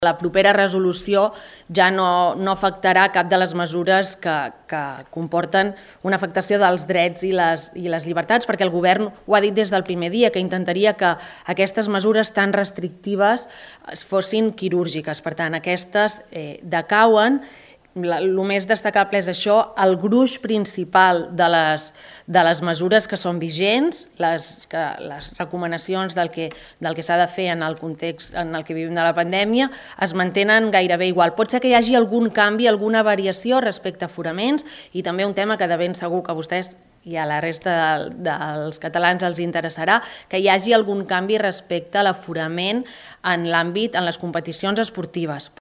La propera resolució ja no afectarà cap de les mesures que comporten una afectació dels drets i les llibertats, perquè el govern ho ha dit des del primer dia, que intentaria que aquestes mesures tan restrictives fossin quirúrgiques. Per tant, aquestes decauen. El més destacable és això, el gruix principal de les mesures que són vigents, les recomanacions del que s'ha de fer en el context en el que vivim de la pandèmia, es mantenen gairebé igual. Pot ser que hi hagi algun canvi, alguna variació respecte a aforaments, i també un tema que de ben segur que a vostès i a la resta dels catalans els interessarà, que hi hagi algun canvi respecte a l'aforament en les competicions esportives.